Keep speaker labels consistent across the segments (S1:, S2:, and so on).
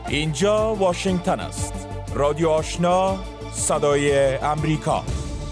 S1: اینجا واشنگتن است. رادیو آشنا، صدای امریکا.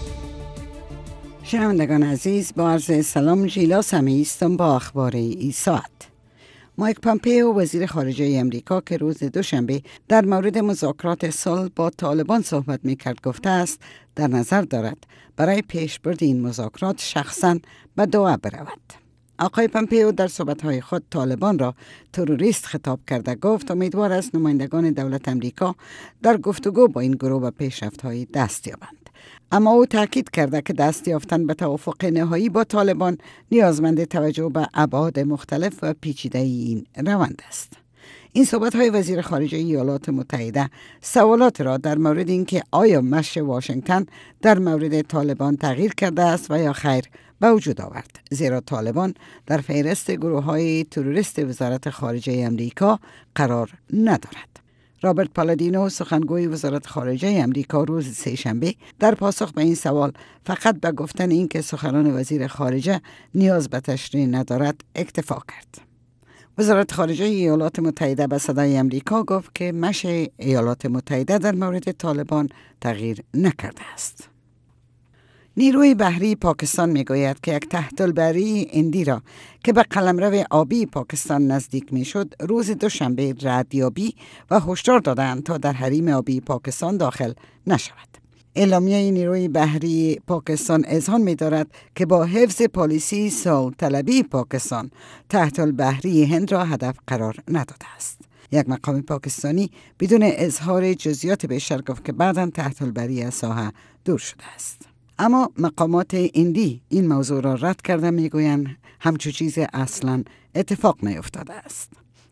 S2: شنوندگان عزیز، با عرض سلام، ژیلا سمیعی هستم با اخبار این ساعت. مایک پامپئو وزیر خارجه امریکا که روز دوشنبه در مورد مذاکرات صلح با طالبان صحبت می‌کرد گفته است در نظر دارد برای پیشبرد این مذاکرات شخصاً به دوحه برود. آقای پامپئو در صحبت‌های خود طالبان را تروریست خطاب کرده گفت امیدوار است نمایندگان دولت امریکا در گفتگو با این گروه به پیشرفت‌های دست یابند. اما او تاکید کرده که دست یافتن به توافق نهایی با طالبان نیازمند توجه به ابعاد مختلف و پیچیده این روند است. این صحبت‌های وزیر خارجه ایالات متحده سوالات را در مورد اینکه آیا مشی واشنگتن در مورد طالبان تغییر کرده است و یا خیر به وجود آورد، زیرا طالبان در فهرست گروه‌های تروریست وزارت خارجه امریکا قرار ندارد. رابرت پالادینو سخنگوی وزارت خارجه امریکا روز سه‌شنبه در پاسخ به این سوال فقط به گفتن اینکه سخنان وزیر خارجه نیاز به تشریح ندارد اکتفا کرد. وزارت خارجه ایالات متحده به صدای امریکا گفت که مشی ایالات متحده در مورد طالبان تغییر نکرده است. نیروی بحری پاکستان میگوید که یک تحت‌البری هندی را که به قلمرو آبی پاکستان نزدیک میشد روز دوشنبه ردیابی و هشدار دادند تا در حریم آبی پاکستان داخل نشود. اعلامیه نیروی بحری پاکستان اذعان می‌دارد که با حفظ پالیسی صلح طلبی پاکستان تحت‌البری هند را هدف قرار نداده است. یک مقام پاکستانی بدون اظهار جزئیات بیشتر گفت که بعداً تحت‌البری از ساحه دور شده است. اما مقامات هندی این موضوع را رد کرده میگویند همچون چیز اصلا اتفاق نیفتاده است.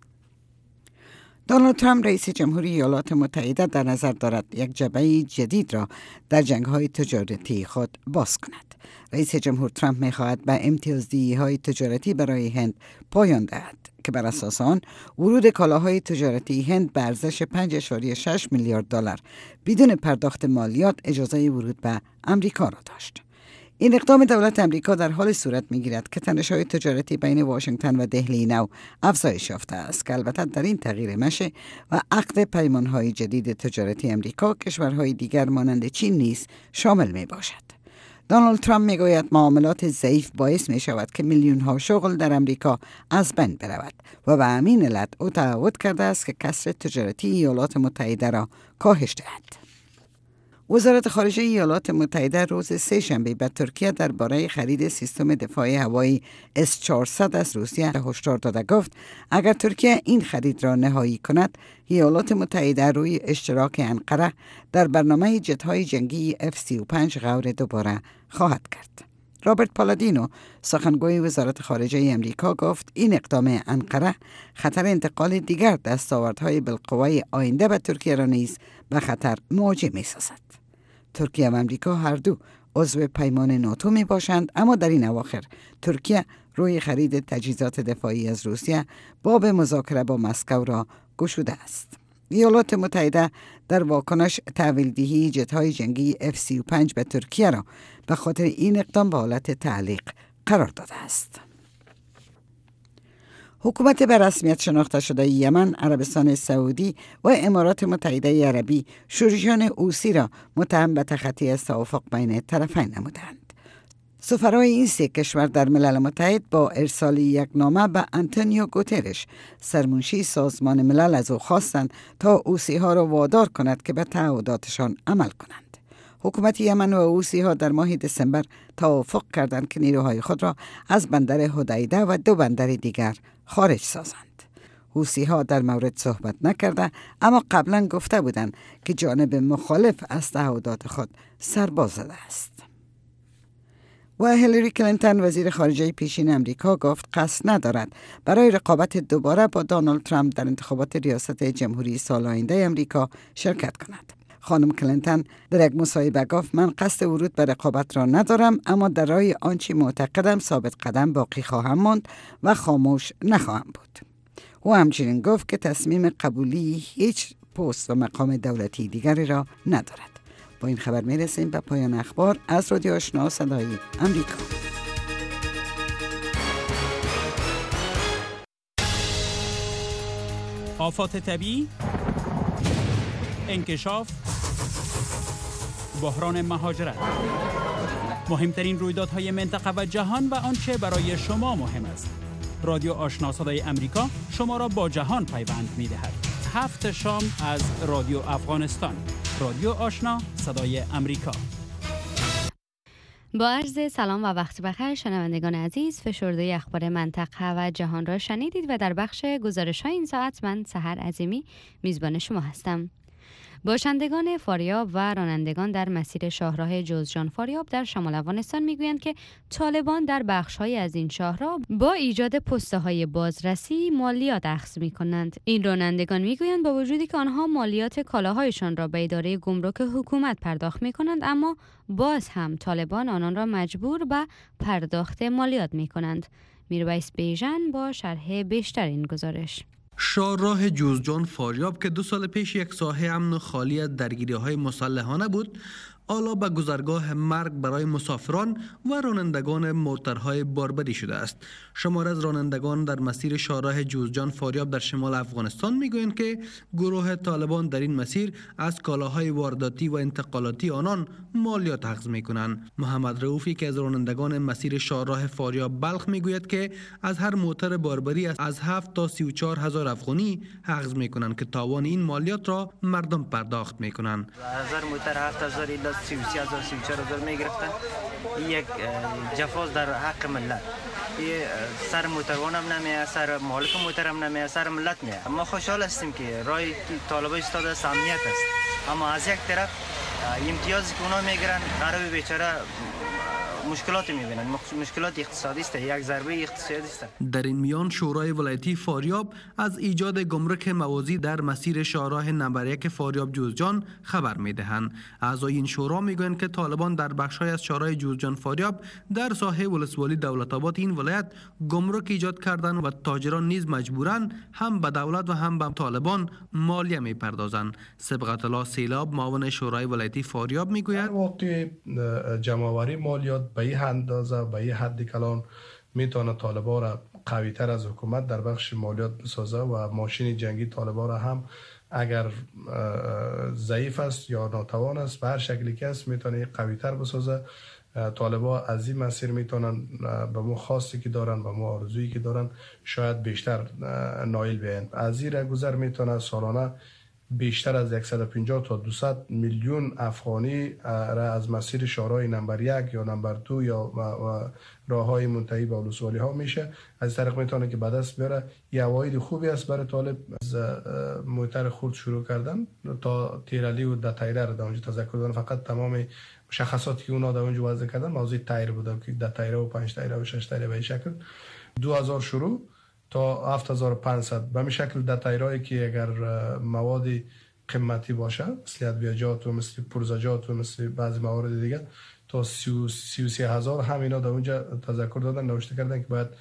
S2: دونالد ترامپ رئیس جمهوری ایالات متحده در نظر دارد یک جبهه جدید را در جنگ‌های تجارتی خود باز کند. رئیس جمهور ترامپ می‌خواهد به امتیازدهی‌های تجارتی برای هند پایان دهد که بر اساس آن ورود کالاهای تجارتی هند به ارزش 5.6 میلیارد دلار بدون پرداخت مالیات اجازه ورود به امریکا را داشت. این اقدام دولت امریکا در حال صورت می‌گیرد که تنش‌های تجارتی بین واشنگتن و دهلی نو افزایش یافته است که البته در این تغییر مشه و عقد پیمان‌های جدید تجارتی امریکا کشورهای دیگر مانند چین نیز شامل می‌باشد. دونالد ترامپ میگوید معاملات ضعیف باعث می شود که میلیون ها شغل در امریکا از بین برود و به همین علت او تعهد کرده است که کسر تجارتی ایالات متحده را کاهش دهد. وزارت خارجه ایالات متحده روز سه‌شنبه به ترکیه درباره خرید سیستم دفاعی هوایی S-400 از روسیه هشدار داده گفت اگر ترکیه این خرید را نهایی کند ایالات متحده روی اشتراک انقره در برنامه جت‌های جنگی F-35 غور دوباره خواهد کرد. رابرت پالادینو سخنگوی وزارت خارجه امریکا گفت این اقدام انقره خطر انتقال دیگر دستاوردهای بالقوه آینده به ترکیه را نیز به خطر مواجه می‌سازد. ترکیه و امریکا هر دو عضو پیمان ناتو می باشند، اما در این اواخر ترکیه روی خرید تجهیزات دفاعی از روسیه باب مذاکره با مسکو را گشوده است. ایالات متحده در واکنش تحویل دهی جت‌های جنگی F-35 به ترکیه را به خاطر این اقدام به حالت تعلیق قرار داده است. حکومت به رسمیت شناخته شده یمن، عربستان سعودی و امارات متحده عربی شورشیان حوثی را متهم به تخطی از توافق بین طرفین نمودند. سفرای این سه کشور در ملل متحد با ارسال یک نامه به آنتونیو گوترش سرمنشی سازمان ملل از او خواستند تا حوثی‌ها را وادار کند که به تعهداتشان عمل کنند. حکومت یمن و حوثی‌ها در ماه دسامبر توافق کردند که نیروهای خود را از بندر حدیده و دو بندر دیگر خارج سازند. حوثی‌ها در مورد صحبت نکرده، اما قبلا گفته بودند که جانب مخالف از تعهدات خود سرباز زده است. و هیلاری کلینتون وزیر خارجه پیشین امریکا گفت قصد ندارد برای رقابت دوباره با دونالد ترامپ در انتخابات ریاست جمهوری سال آینده امریکا شرکت کند. خانم کلینتون در یک مصاحبه گفت من قصد ورود به رقابت را ندارم، اما در راه آنچه معتقدم ثابت قدم باقی خواهم ماند و خاموش نخواهم بود. او همچنین گفت که تصمیم قبولی هیچ پست و مقام دولتی دیگری را ندارد. با این خبر میرسیم به پایان اخبار از رادیو آشنا صدای امریکا.
S3: آفات طبیعی، انکشاف، بحران مهاجرت، مهمترین رویدادهای منطقه و جهان و آنچه برای شما مهم است. رادیو آشنا صدای امریکا شما را با جهان پیوند می‌دهد. 7 شام از رادیو افغانستان. رادیو آشنا صدای امریکا.
S4: با عرض سلام و وقت بخیر شنوندگان عزیز، فشرده اخبار منطقه و جهان را شنیدید و در بخش گزارش‌های این ساعت من سحر عظیمی میزبان شما هستم. باشندگان فاریاب و رانندگان در مسیر شاهراه جوزجان فاریاب در شمال افغانستان میگویند که طالبان در بخش‌های از این شاهراه با ایجاد پسته‌های بازرسی مالیات اخذ می‌کنند. این رانندگان میگویند با وجودی که آنها مالیات کالاهایشان را به اداره گمرک حکومت پرداخت می‌کنند، اما باز هم طالبان آنان را مجبور به پرداخت مالیات می‌کنند. میرویس بیژن با شرح بیشتر این گزارش.
S5: شاهراه جوزجان فاریاب که 2 سال پیش یک ساحه امن و خالی از درگیری‌های مسلحانه بود، حالا به گذرگاه مرگ برای مسافران و رانندگان موترهای باربری شده است. شمار از رانندگان در مسیر شاهراه جوزجان فاریاب در شمال افغانستان میگویند که گروه طالبان در این مسیر از کالاهای وارداتی و انتقالاتی آنان مالیات اخذ میکنند. محمد رؤوفی که از رانندگان مسیر شاهراه فاریاب بلخ میگوید که از هر موتر باربری از 7 تا 34 هزار افغانی اخذ میکنند که تاوان این مالیات را مردم پرداخت میکنند.
S6: هزار موتر 7000 الی 33000 34000 میگرفتن. یک جفاز در حق ملت. سر موتروانم نمیه، سر مالک موترم نمیه، سر ملت میه. ما خوشحال هستیم که رای طالبان ایستاده است، امنیت است، اما از یک طرف امتیازی که اونا میگیرن غریب بیچاره مشکلات میبینن، مشکلات اقتصادی است، یک ضربه اقتصادی است. در
S5: این میان شورای ولایتی فاریاب از ایجاد گمرک موازی در مسیر شاهراه نمبر 1 فاریاب جوزجان خبر میدهند. اعضای این شورا میگویند که طالبان در بخش‌های از شاهراه جوزجان فاریاب در ساحه ولسوالی دولت آباد این ولایت گمرک ایجاد کردند و تاجران نیز مجبورند هم به دولت و هم به طالبان مالیه میپردازند. صبغت الله سیلاب معاون شورای ولایتی فاریاب میگوید
S7: وقتی جمع‌آوری مالیات به این اندازه به این حد کلان میتونه طالبان را قوی تر از حکومت در بخش مالیات بسازه و ماشین جنگی طالبان را هم اگر ضعیف است یا ناتوان است به هر شکلی که است میتونه قوی تر بسازه. طالبان از این مسیر میتونن به مو خواستی که دارن به مو آرزویی که دارن شاید بیشتر نایل بیان. از این گذر میتونه سالانه بیشتر از 150 تا 200 میلیون افغانی را از مسیر شاهراه نمبر 1 یا نمبر 2 یا راههای منتهی به ولسوالی ها میشه. از طریق میتونه که به دست بیاره. یه عواید خوبی است برای طالب. از موتر خرد شروع کردن تا تیرالی و دتایره را در اونجا تذکر دادن. فقط تمام مشخصاتی که اونا در اونجا وضع کردن موضوع تایر بوده که دتایره و 5 تایره و 6 تایره به این شکل 2000 شروع تا 7500 به این شکل دتایرایی که اگر مواد قیمتی باشه مثل ادویه‌جات و مثل پرزجات و مثل بعضی موارد دیگه تا 33000 هم اینا در اونجا تذکر دادن، نوشته کردن که باید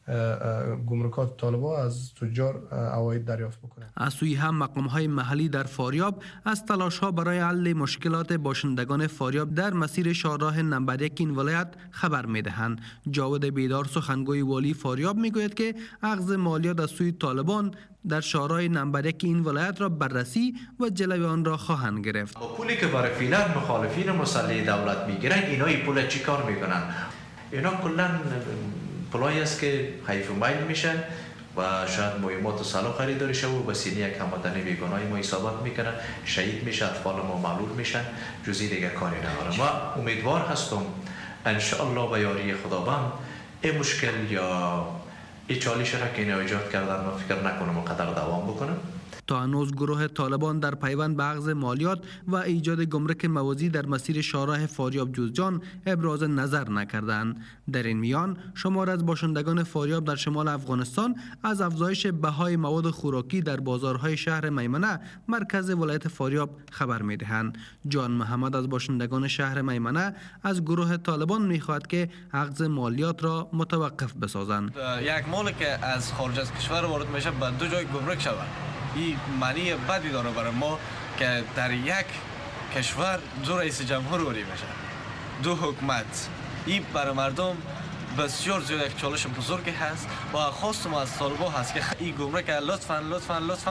S7: گمرکات طالبان از تجار عواید دریافت بکنند.
S5: از سوی هم مقام‌های محلی در فاریاب از تلاش‌ها برای حل مشکلات باشندگان فاریاب در مسیر شاهراه نمبر 1 این ولایت خبر می‌دهند. جاود بیدار سخنگوی والی فاریاب می‌گوید که اخذ مالیات از سوی طالبان در شاهراه نمبر 1 این ولایت را بررسی و جلوی آن را خواهند گرفت.
S8: پولی که برای فعلا مخالفین مسلح دولت می‌گیرن، اینا این پول چیکار می‌کنن؟ اینا کلاً پولایی است که حیف و میل میشن و شاید مهمات و سلاح خریداری شد و وسیله یک هموطن بیگناهی ما حسابات میکنن، شهید میشه، اطفال ما معلول میشن، جزی دیگر کاری نداره. ما امیدوار هستم انشاءالله به یاری خداوند این مشکل یا این چالش را که اینا ایجاد کردن ما فکر نکنم قدر دوام بکنم.
S5: تا هنوز گروه طالبان در پیوند به اخذ مالیات و ایجاد گمرک موازی در مسیر شاهراه فاریاب جوزجان ابراز نظر نکردند. در این میان شمار از باشندگان فاریاب در شمال افغانستان از افزایش بهای مواد خوراکی در بازارهای شهر میمنه مرکز ولایت فاریاب خبر می‌دهند. جان محمد از باشندگان شهر میمنه از گروه طالبان می‌خواهد که اخذ مالیات را متوقف بسازند.
S9: یک مال که از خارج از کشور وارد میشه به 2 جای گمرک شود. این معنی بدی داره برای ما که در یک کشور 2 رئیس جمهور واری میشه، 2 حکومت. این برای مردم بسیار زیاد یک چالش بزرگی هست و خواست ما از طالبان هست که این گمرک لطفاً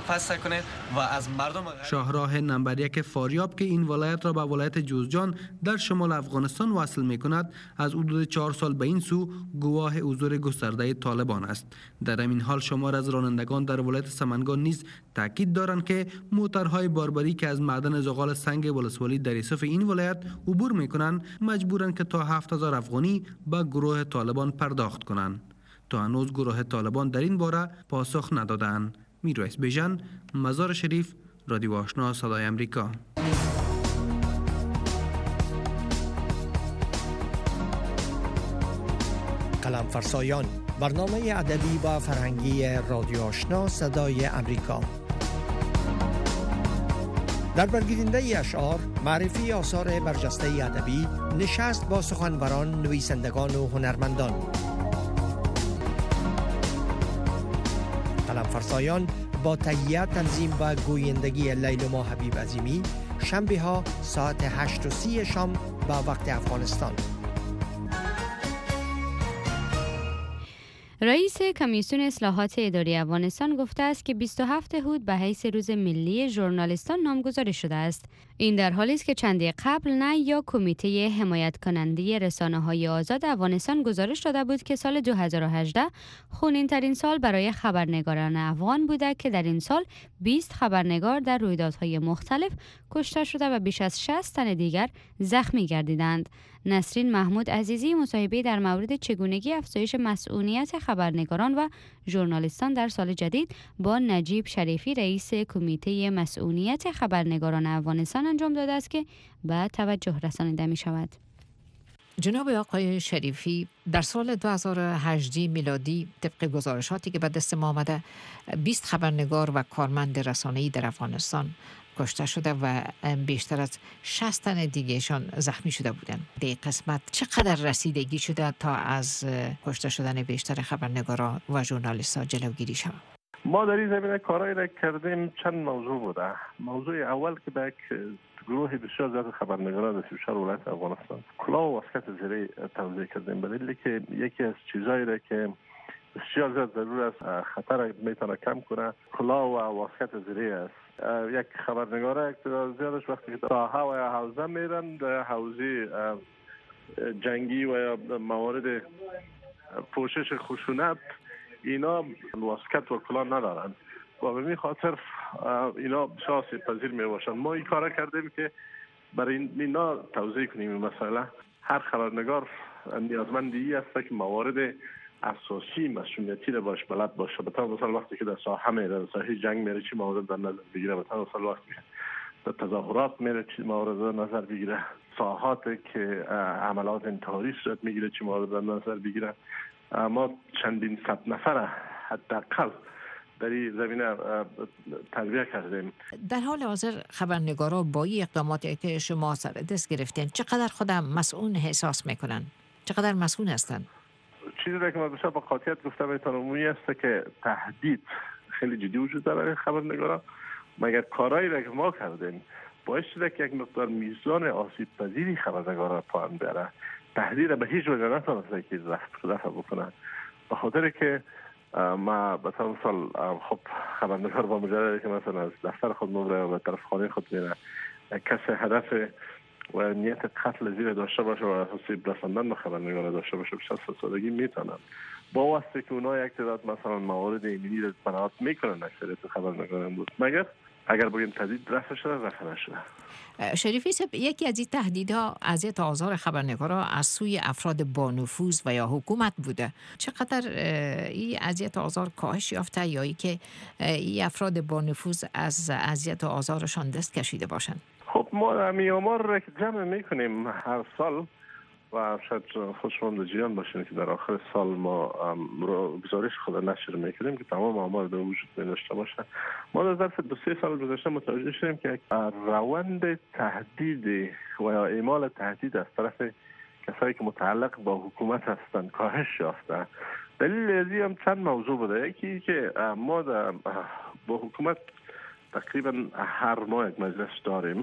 S9: فسخ کنیم و از مردم
S5: شاهراه نمبر 1 فاریاب که این ولایت را به ولایت جوزجان در شمال افغانستان وصل می کند از حدود 4 سال به این سو گواه حضور گسترده طالبان است. در همین حال شمار از رانندگان در ولایت سمنگان نیز تاکید دارند که موترهای باربری که از معدن زغال سنگ ولسوالی در ایسف این ولایت عبور می کنند مجبورند که تا 7000 افغانی به گروه طالبان پرداخت کنند. تا هنوز گروه طالبان در این باره پاسخ ندادند. میرویس بیژن، مزار شریف، رادیو آشنا صدای امریکا.
S10: قلم فرسایان، برنامه ادبی و فرهنگی رادیو آشنا صدای امریکا. در برگیرنده اشعار، معرفی آثار برجسته ادبی، نشست با سخنوران، نویسندگان و هنرمندان. قلم فرسایان با تهیه، تنظیم و گویندگی لیلما حبیب عظیمی، شنبه ها ساعت 8:30 شام به وقت افغانستان.
S4: رئیس کمیسیون اصلاحات اداری افغانستان گفته است که 27 هود به حیث روز ملی ژورنالیستان نامگذاری شده است. این در حالی است که چندی قبل نه یا کمیته حمایت کننده رسانه‌های آزاد افغانستان گزارش داده بود که سال 2018 خونین ترین سال برای خبرنگاران افغان بوده که در این سال 20 خبرنگار در رویدادهای مختلف کشته شده و بیش از 60 تن دیگر زخمی گردیدند. نسرین محمود عزیزی مصاحبه در مورد چگونگی افزایش مسئولیت خبرنگاران و ژورنالیستان در سال جدید با نجیب شریفی رئیس کمیته مسئولیت خبرنگاران افغانستان انجام داده است که به توجه رسانیده می شود.
S11: جناب آقای شریفی، در سال 2018 میلادی طبق گزارشاتی که به دست ما آمده 20 خبرنگار و کارمند رسانه‌ای در افغانستان کشته شده و بیشتر از 60 تن دیگهشان زخمی شده بودند. در این قسمت چقدر رسیدگی شده تا از کشته شدن بیشتر خبرنگاران و ژورنالیست‌ها جلوگیری شود؟
S12: ما در این زمینه کارایی را کردیم. چند موضوع بوده. موضوع اول که به یک گروه بسیار زیاد خبرنگاران در 34 ولایت افغانستان کلاه و واسکت زیره توزیع کردیم، به دلیلی که یکی از چیزایی را که بسیار زیاد ضرور است، خطر میتونه کم کنه، کلاه و واسکت زیره است. یک خبرنگاره یک تعداد زیادش وقتی که ساحه و یا حوزه میرن، در حوزه جنگی و یا موارد پوشش خشونت، اینا واسکت و کلاه ندارن و به این خاطر اینا بسیار آسیب پذیر می باشن. ما این کار کردیم که برای اینا توضیح کنیم. مثلا هر خبرنگار نیازمندی است که موارد اساسی مسئولیتی را باش بلد باشه. مثلا وقتی که در ساحه میره، در ساحه جنگ میره، چی موارد در نظر بگیره. مثلا وقتی که در تظاهرات میره، چی موارد در نظر بگیره. ساحات که عملات انتحاری صورت میگیره، چی موارد در نظر بگیره. ما چندین صد نفر حداقل در این زمینه تربیت کردیم.
S11: در حال حاضر خبرنگارا با این اقداماتی که شما سر دست گرفتین چقدر خودم مسئول احساس میکنن؟ چقدر مسئول هستن؟
S12: چیزی که من بسیار با قاطعیت گفتم ایتان عمومی است که تهدید خیلی جدی وجود داره خبرنگارا. مگر کارهایی را که ما کردیم باعث شده که یک مقدار میزان آسیب پذیری خبرنگارا پایین بره. تهدید به هیچ وجه نتونسته که رفع بکنن، به خاطر که ما مثلا خب خبرنگار با مجرد که مثلا از دفتر خود میره و به طرف خانه خود میره، کسی هدف و نیت قتل زیر داشته باشه و آسیب رساندن به خبرنگار داشته باشه، بسیار سادگی میتونن. با واسطه که اونا یک تعداد مثلا موارد ایمنی رو بنات میکنن، اکثریت خبرنگاران بود، مگر اگر بگیم تهدید رفع شده رفع نشده.
S11: شریفی صاحب، یکی از این تهدیدها اذیت و آزار خبرنگارا از سوی افراد با نفوذ و یا حکومت بوده. چقدر این اذیت و آزار کاهش یافته یا ای که این افراد با نفوذ از اذیت و آزارشان دست کشیده باشند؟
S12: خب ما میامار را که جمع میکنیم هر سال و شاید خوشمندجویان باشین که در آخر سال ما گزارش خود نشر میکنیم که تمام آمار در وجود داشته باشه. ما در ظرف 2-3 سال گذشته متوجه شدیم که روند تهدید و یا اعمال تهدید از طرف کسایی که متعلق با حکومت هستند کاهش یافته. دلیل ازی هم چند موضوع بوده. یکی که ما با حکومت تقریبا هر ماه یک مجلس داریم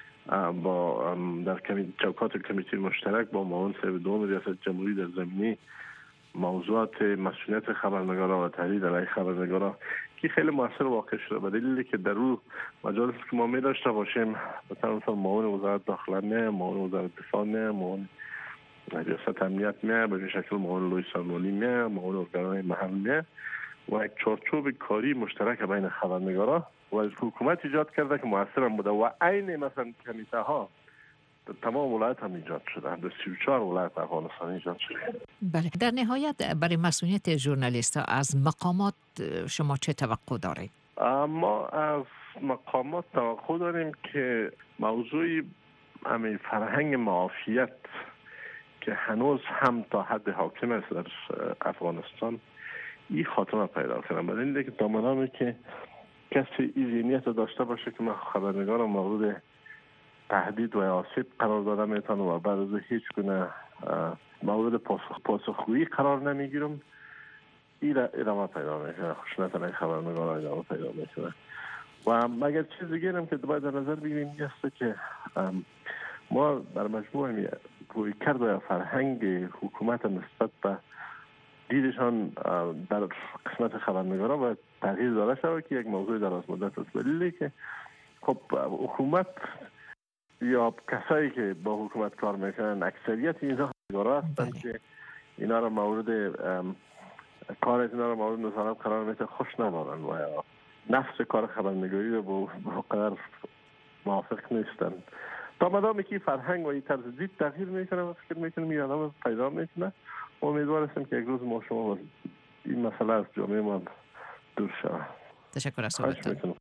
S12: با در چوکات کمیته مشترک با معاون صاحب دوم ریاست جمهوری در زمینه موضوعات مسئولیت خبرنگاران و تهدید علیه خبرنگاران این خیلی موثر واقع شده به دلیلی که در اون مجالس که ما می داشته باشیم مثلا معاون وزارت داخله میه، معاون وزارت دفاع میه، معاون ریاست امنیت میه، به شکل معاون لوی سالمانی میه، معاون ارگانهای محل میه و یک چارچوب کاری مشترک بین خبرنگارا و حکومت ایجاد کرده که موثر بوده و عین مثلا کمیته ها در تمام ولایت هم ایجاد شده، در 34 ولایت افغانستان ایجاد شده.
S11: بله، در نهایت برای مسئولیت ژورنالیست ها از مقامات شما چه توقع دارید؟
S12: ما از مقامات توقع داریم که موضوع همین فرهنگ معافیت که هنوز هم تا حد حاکم است در افغانستان این خاتمه پیدا کنه. برای این دیگه دامنامی که کسی این ذهنیت داشته باشه که من خبرنگارم مورد تهدید و آسیب قرار داده میتونم و بعد از هیچ گونه مورد پاسخگویی قرار نمیگیرم، این ادامه پیدا میکنه، خشونت علیه خبرنگاران ادامه پیدا میکنه. و مگر چیز دیگه هم که باید در نظر بگیریم این است که ما در مجموع رویکرد و فرهنگ حکومت نسبت به دیدشان در قسمت خبرنگاران باید تغییر داده شود که یک موضوع دراز مدت است. دلیلی که خب حکومت یا کسایی که با حکومت کار میکنن اکثریت اینها خبرنگارا هستند که اینا را مورد کار اینا را مورد نظارت قرار میده، خوش ندارن و یا نفس کار خبرنگاری رو با قدر موافق نیستن. تا مدامی که فرهنگ و این طرز دید تغییر میکنه و فکر میکنم این آدم پیدا میکنه، امیدوار هستم که یک روز ما شما این مسئله از جامعه ما دور شود.
S11: تشکر از صحبتتون.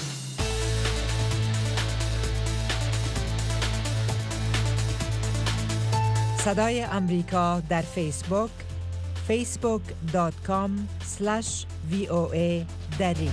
S13: صدای امریکا در فیسبوک facebook.com/VOA دری.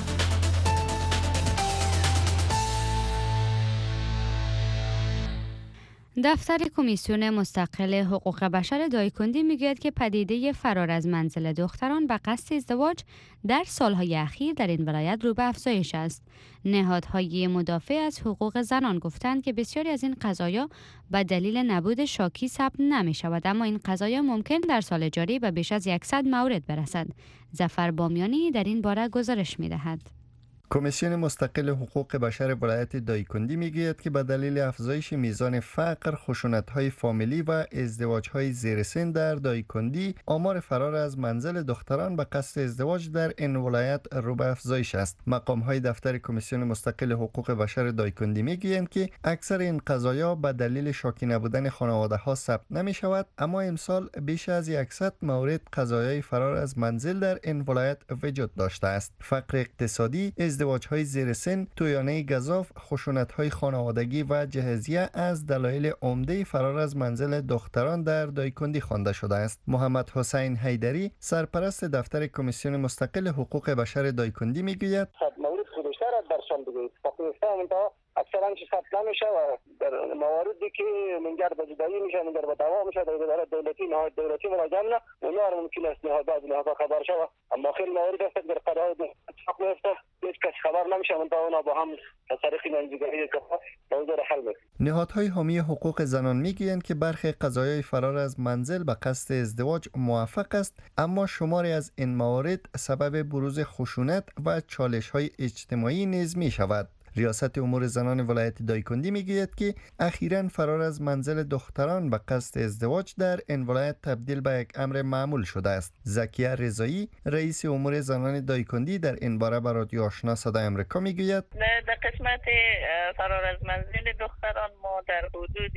S4: دفتر کمیسیون مستقل حقوق بشر دایکندی میگوید که پدیده فرار از منزل دختران به قصد ازدواج در سالهای اخیر در این ولایت رو به افزایش است. نهادهای مدافع از حقوق زنان گفتند که بسیاری از این قضایا به دلیل نبود شاکی ثبت نمی شود، اما این قضایا ممکن در سال جاری به بیش از 100 مورد برسد. ظفر بامیانی در این باره گزارش می دهد.
S14: کمیسیون مستقل حقوق بشر ولایت دایکندی میگوید که به دلیل افزایش میزان فقر، خشونت‌های فامیلی و ازدواج‌های زیر سن در دایکندی، آمار فرار از منزل دختران به قصد ازدواج در این ولایت رو به افزایش است. مقام‌های دفتر کمیسیون مستقل حقوق بشر دایکندی میگویند که اکثر این قضایا به دلیل شاکی نبودن خانواده‌ها ثبت نمی‌شود، اما امسال بیش از 100 مورد قضایای فرار از منزل در این ولایت وجود داشته است. فقر اقتصادی، ازدواج‌های زیر سن، تویانه گزاف، خشونت‌های خانوادگی و جهیزیه از دلایل عمده فرار از منزل دختران در دایکندی خوانده شده است. محمد حسین حیدری، سرپرست دفتر کمیسیون مستقل حقوق بشر دایکندی میگوید
S15: مورد بیشتر در سال دیگه پاکستان تا اکثرا چه ثبت نمیشه و در مواردی که منجر به جدایی میشه، منجر به دعوا میشه، در اداره دولتی نهاد دولتی مراجعه نه اونا رو ممکن است نهاد بعضی نهادها خبر شود، اما خیلی موارد است در قضاهای اتفاق میفته هیچ کس خبر نمیشه و اونا با هم از طریق منجگری که موضوع حل میشه.
S14: نهادهای حامی حقوق زنان میگویند که برخی قضایای فرار از منزل به قصد ازدواج موفق است، اما شماری از این موارد سبب بروز خشونت و چالش‌های اجتماعی نیز میشود. ریاست امور زنان ولایت دایکندی میگوید که اخیراً فرار از منزل دختران به قصد ازدواج در این ولایت تبدیل به یک امر معمول شده است. زکیه رضایی، رئیس امور زنان دایکندی، در این باره به رادیو آشنا صدای آمریکا میگوید
S16: در قسمت فرار از منزل دختران ما در حدود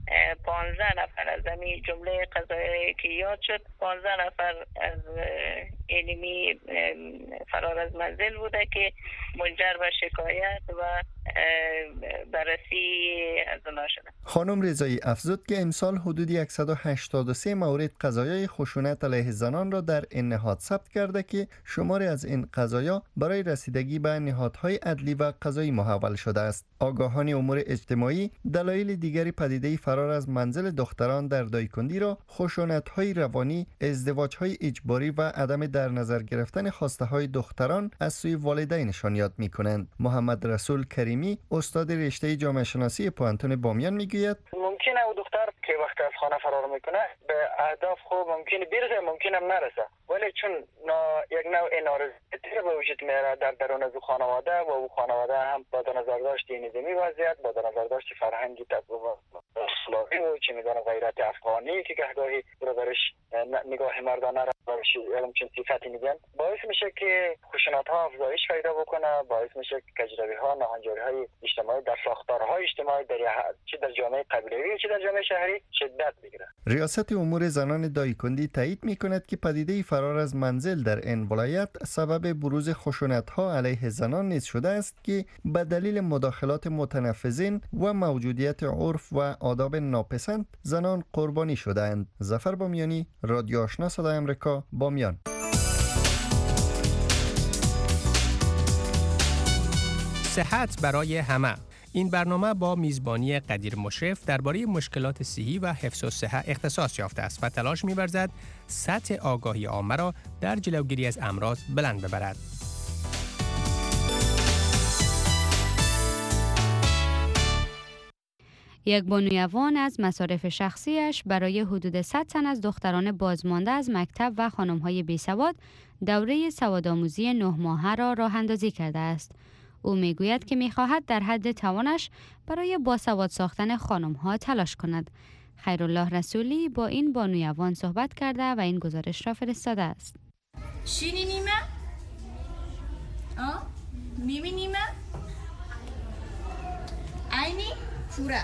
S16: 15 نفر از همین جمله قضایایی که یاد شد 15 نفر از علمی فرار از منزل بوده که منجر به شکایت و بررسی از اونا شده.
S14: خانم رضایی افزود که امسال حدود 183 مورد قضایای خشونت علیه زنان را در این نهاد ثبت کرده که شماری از این قضایا برای رسیدگی به نهادهای عدلی و قضایی محول شده است. آگاهان امور اجتماعی دلایل دیگری پدیده فرار از منزل دختران در دایکندی را خشونت‌های روانی، ازدواج‌های اجباری و عدم در نظر گرفتن خواسته‌های دختران از سوی والدینشان یاد می‌کنند. محمد رسول کریمی، استاد رشته جامعه شناسی پوانتون بامیان میگوید
S15: ممکنه او دختر که وقتی از خانه فرار میکنه به اهداف خوب ممکنه برسه، ممکنه نرسه. ولی چون یک نوع نارضایتی به وجود میاره در درون از خانواده و او خانواده هم با در نظر داشت نظامی وضعیت، با در نظر داشت فرهنگی اخلاقی و چه میدونه غیرت افغانی که گهگاهی رو برش نگاه مردانه را برش چون صفتی میگن، باعث میشه که خشونت ها افزایش پیدا بکنه، باعث میشه که کجروی ها ناهنجاری های اجتماعی در ساختارهای اجتماعی چه در جامعه قبیله‌ای چه در جامعه شهری شدت بگیره. ریاست
S14: امور زنان دایکندی تایید میکند که پدیده فرار از منزل در این ولایت سبب بروز خشونت ها علیه زنان نیز شده است که به دلیل مداخلات متنفذین و موجودیت عرف و آداب ناپسند زنان قربانی شدند. ظفر بامیانی، رادیو آشنا صدای آمریکا، بامیان.
S17: صحت برای همه. این برنامه با میزبانی قدیر مشرف درباره مشکلات صحی و حفظ الصحه اختصاص یافته است و تلاش می‌ورزد سطح آگاهی عامه را در جلوگیری از امراض بلند ببرد.
S4: یک بانوی افغان از مصارف شخصیش برای حدود 100 تن از دختران بازمانده از مکتب و خانم‌های بیسواد دوره سوادآموزی 9 ماهه را راه اندازی کرده است. او میگوید که میخواهد در حد توانش برای باسواد ساختن خانم‌ها تلاش کند. خیرالله رسولی با این بانوی افغان صحبت کرده و این گزارش را فرستاده است.
S18: شینی نیمه؟ میمی نیمه؟ عینی؟ فوره.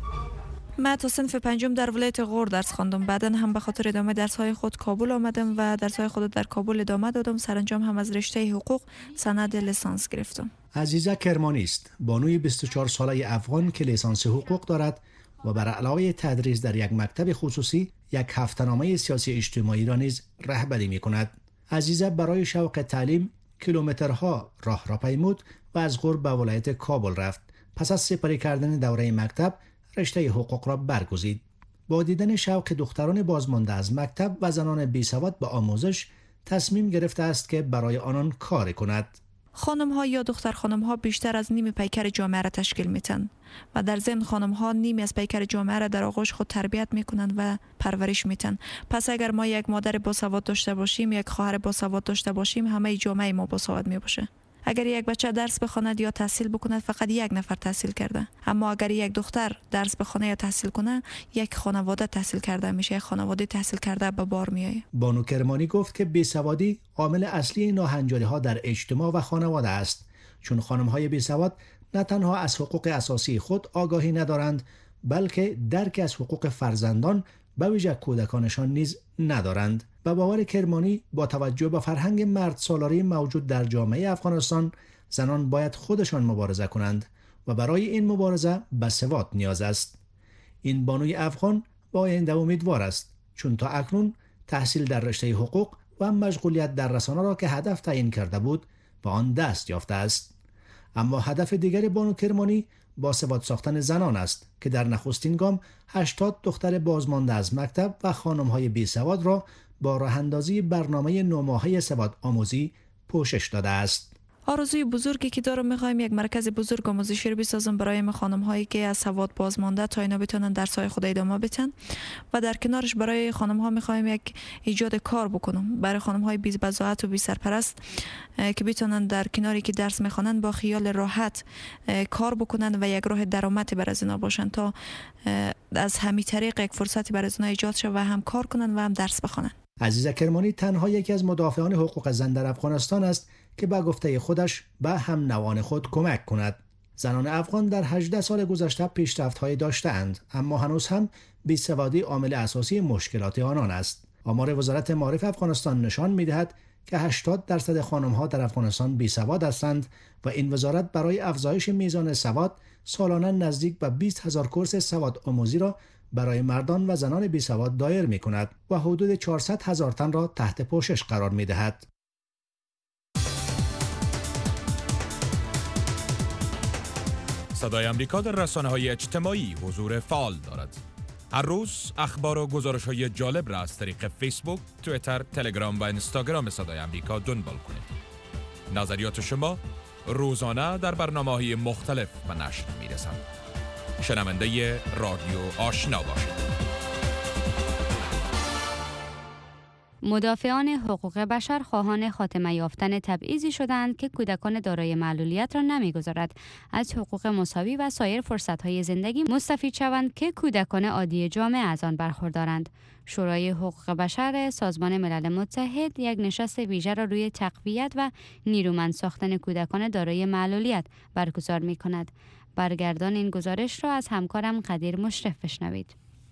S19: من تا صنف 5 در ولایت غور درس خواندم. بعداً هم به خاطر ادامه درس‌های خود کابل آمدم و درس‌های خود در کابل ادامه دادم. سرانجام هم از رشته حقوق سند لیسانس گرفتم.
S20: عزیزه کرمانی است، بانوی 24 ساله افغان که لیسانس حقوق دارد و بر علاوه تدریس در یک مکتب خصوصی یک هفته‌نامه سیاسی اجتماعی را نیز رهبری می‌کند. عزیزه برای شوق تعلیم کیلومترها راه را پیمود و از غور به ولایت کابل رفت. پس از سپری کردن دوره مکتب رشته حقوق را برگزید. با دیدن شوق دختران بازمانده از مکتب و زنان بیسواد به آموزش تصمیم گرفته است که برای آنان کار کند.
S19: خانم‌ها یا دختر خانم‌ها بیشتر از نیم پیکر جامعه را تشکیل می‌دهند و در ضمن خانم‌ها نیمی از پیکر جامعه را در آغوش خود تربیت می‌کنند و پرورش می‌دهند. پس اگر ما یک مادر باسواد داشته باشیم، یک خواهر باسواد داشته باشیم، همه جامعه ما باسواد می‌باشه. اگر یک بچه درس بخواند یا تحصیل بکند فقط یک نفر تحصیل کرده، اما اگر یک دختر درس بخونه یا تحصیل کنه یک خانواده تحصیل کرده میشه، یک خانواده تحصیل کرده به بار میآید.
S20: بانو کرمانی گفت که بیسوادی عامل اصلی ناهنجاری ها در اجتماع و خانواده است، چون خانم های بیسواد نه تنها از حقوق اساسی خود آگاهی ندارند بلکه درک از حقوق فرزندان به ویژه کودکانشان نیز ندارند. به باور کرمانی با توجه به فرهنگ مرد سالاری موجود در جامعه افغانستان، زنان باید خودشان مبارزه کنند و برای این مبارزه به سواد نیاز است. این بانوی افغان با آینده امیدوار است، چون تا اکنون تحصیل در رشته حقوق و مشغولیت در رسانه را که هدف تعیین کرده بود به آن دست یافته است. اما هدف دیگر بانو کرمانی با سواد ساختن زنان است که در نخستین گام 80 دختر بازمانده از مکتب و خانم‌های بیسواد را با راه اندازی برنامه 9 ماهه سواد آموزی پوشش داده است.
S19: آرزوی بزرگی که دارم، میخوایم یک مرکز بزرگ آموزشی رو بسازم برای ما خانم هایی که از سواد بازمانده تا اینا بتونن درس‌های خود ادامه بدن و در کنارش برای خانم ها میخوایم یک ایجاد کار بکنم برای خانم های بی بضاعت و بی سرپرست که بتونن در کناری که درس میخوانن با خیال راحت کار بکنن و یک راه درآمدی برای از اینا باشن تا از همین طریق یک فرصتی برای از اینا ایجاد شه و هم کار کنن و هم درس بخونن.
S20: عزیزه کرمانی تنها یکی از مدافعان حقوق زن در افغانستان است که با گفته خودش به هم نوان خود کمک کند. زنان افغان در 18 سال گذشته پیشرفت‌هایی داشته‌اند، اما هنوز هم بیسوادی عامل اساسی مشکلات آنان است. آمار وزارت معارف افغانستان نشان می‌دهد که 80% خانم‌ها در افغانستان بیسواد هستند و این وزارت برای افزایش میزان سواد سالانه نزدیک به 20,000 کورس سواد آموزی را برای مردان و زنان بیسواد دایر می‌کند و حدود 400,000 تن را تحت پوشش قرار می‌دهد.
S1: صدای آمریکا در رسانه‌های اجتماعی حضور فعال دارد. هر روز اخبار و گزارش‌های جالب را از طریق فیسبوک، توییتر، تلگرام و اینستاگرام صدای آمریکا دنبال کنید. نظریات شما روزانه در برنامه‌های مختلف به نشر می‌رسند. شنونده رادیو آشنا باشید.
S4: مدافعان حقوق بشر خواهان خاتمه یافتن تبعیضی شدند که کودکان دارای معلولیت را نمی‌گذارد از حقوق مساوی و سایر فرصت‌های زندگی مستفید شوند که کودکان عادی جامعه از آن برخوردارند. شورای حقوق بشر سازمان ملل متحد یک نشست ویژه را روی تقویت و نیرومند ساختن کودکان دارای معلولیت برگزار می‌کند. برگردان این گزارش را از همکارم قدیر مشرف بشنوید.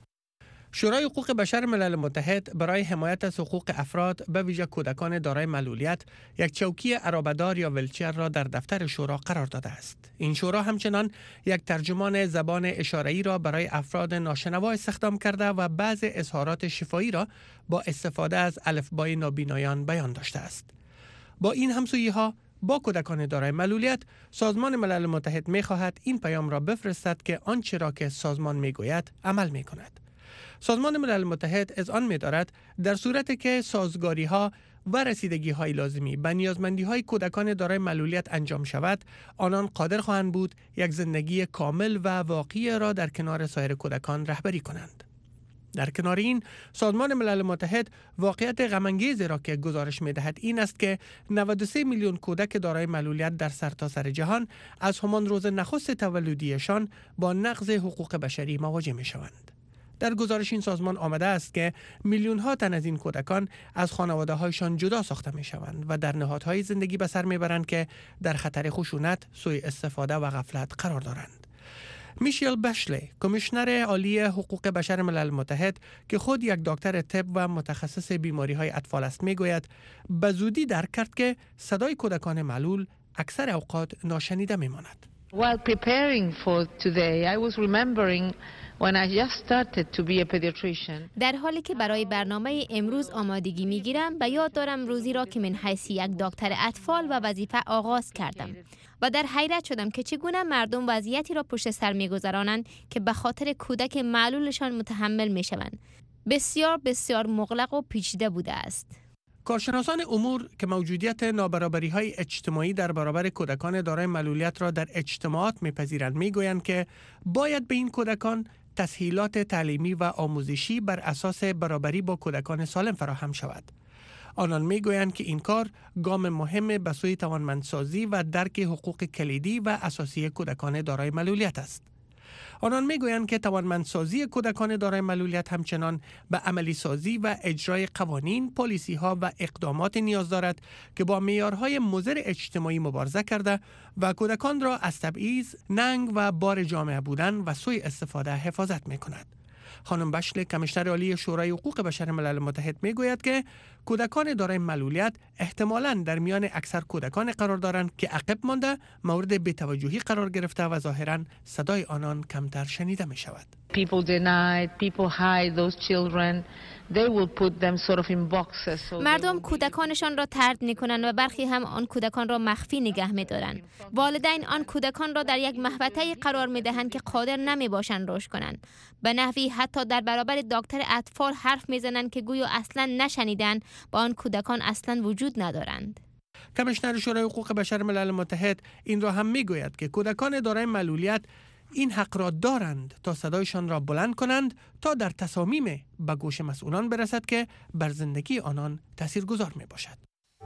S17: شورای حقوق بشر ملل متحد برای حمایت از حقوق افراد به ویژه کودکان دارای معلولیت یک چوکی عرابه‌دار یا ویلچر را در دفتر شورا قرار داده است. این شورا همچنان یک ترجمان زبان اشاره‌ای را برای افراد ناشنوا استخدام کرده و بعض اظهارات شفاهی را با استفاده از الفبای نابینایان بیان داشته است. با این همسویی‌ها با کودکان دارای معلولیت، سازمان ملل متحد می‌خواهد این پیام را بفرستد که آنچه را که سازمان می‌گوید عمل می‌کند. سازمان ملل متحد از آن می‌دارد در صورتی که سازگاری‌ها و رسیدگی‌های لازمی به نیازمندی‌های کودکان دارای معلولیت انجام شود، آنان قادر خواهند بود یک زندگی کامل و واقعی را در کنار سایر کودکان رهبری کنند. در کنار این، سازمان ملل متحد واقعیت غم‌انگیزی را که گزارش می‌دهد این است که 93 میلیون کودک دارای معلولیت در سرتاسر جهان از همان روز نخست تولدیشان با نقض حقوق بشری مواجه می‌شوند. در گزارش این سازمان آمده است که میلیون ها تن از این کودکان از خانواده هایشان جدا ساخته می شوند و در نهادهای زندگی به سر می برند که در خطر خشونت، سوء استفاده و غفلت قرار دارند. میشل بشلی، کمیشنر عالی حقوق بشر ملل متحد که خود یک دکتر طب و متخصص بیماری های اطفال است، می گوید به زودی درک کرد که صدای کودکان معلول اکثر اوقات ناشنیده می ماند.
S21: While preparing for today, I was remembering when I just started to be a pediatrician.
S22: در حالی که برای برنامه امروز آمادگی میگیرم، به یاد دارم روزی را که من حیث یک دکتر اطفال و وظیفه آغاز کردم و در حیرت شدم که چگونه مردم وضعیتی را پشت سر میگذرانند که به خاطر کودک معلولشان متحمل میشوند. بسیار بسیار مغلق و پیچیده بوده است.
S17: کارشناسان امور که موجودیت نابرابری‌های اجتماعی در برابر کودکان دارای معلولیت را در اجتماعات می‌پذیرند می‌گویند که باید به این کودکان تسهیلات تعلیمی و آموزشی بر اساس برابری با کودکان سالم فراهم شود. آنان می‌گویند که این کار گام مهم به سوی توانمندسازی و درک حقوق کلیدی و اساسی کودکان دارای معلولیت است. آنان میگویند که توانمندسازی کودکان دارای معلولیت همچنان به عملی سازی و اجرای قوانین، پالیسی ها و اقدامات نیاز دارد که با معیارهای مضر اجتماعی مبارزه کرده و کودکان را از تبعیض، ننگ و بار جامعه بودن و سوء استفاده حفاظت میکند. خانم بشلی، کمیشنر عالی شورای حقوق بشر ملل متحد میگوید که کودکان دارای معلولیت احتمالاً در میان اکثر کودکان قرار دارند که عقب مانده، مورد بی‌توجهی قرار گرفته و ظاهراً صدای آنان کمتر شنیده می شود.
S21: People denied, people hide those children. They will put them sort of in boxes.
S22: مردم کودکانشان را طرد می‌کنند و برخی هم آن کودکان را مخفی نگه می‌دارند. والدین آن کودکان را در یک محوطه‌ای قرار می‌دهند که قادر نمی‌باشند رشد کنند. به نحوی حتی در برابر دکتر اطفال حرف می‌زنند که گویا اصلاً نشنیدند و آن کودکان اصلاً وجود ندارند.
S17: کمیشنر شورای حقوق بشر ملل متحد این را هم می‌گوید که کودکان دارای معلولیت این حق را دارند تا صدایشان را بلند کنند تا در تصامیم به گوش مسئولان برسد که بر زندگی آنان تاثیرگذار می باشد.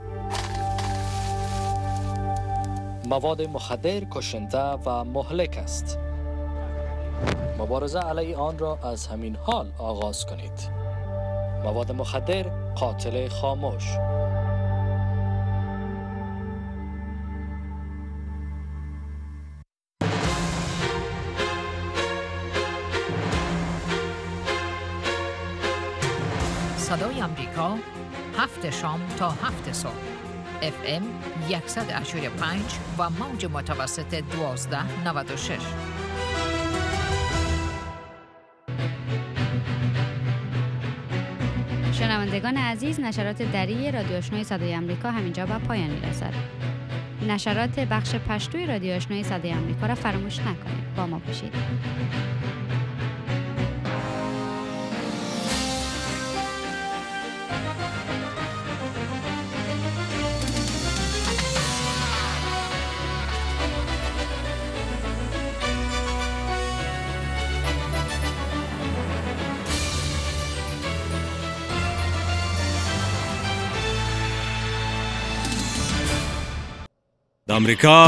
S23: مواد مخدر کشنده و مهلک است. مبارزه علیه آن را از همین حال آغاز کنید. مواد مخدر قاتل خاموش.
S11: صدای امریکا 7 شام تا 7 صبح FM 100.5 و موج متوسط 1296.
S4: شنوندگان عزیز، نشرات دری رادیو آشنای صدای امریکا همینجا به پایان میرسد. نشرات بخش پشتوی رادیو آشنای صدای امریکا را فراموش نکنید. با ما باشید.
S1: آمریکا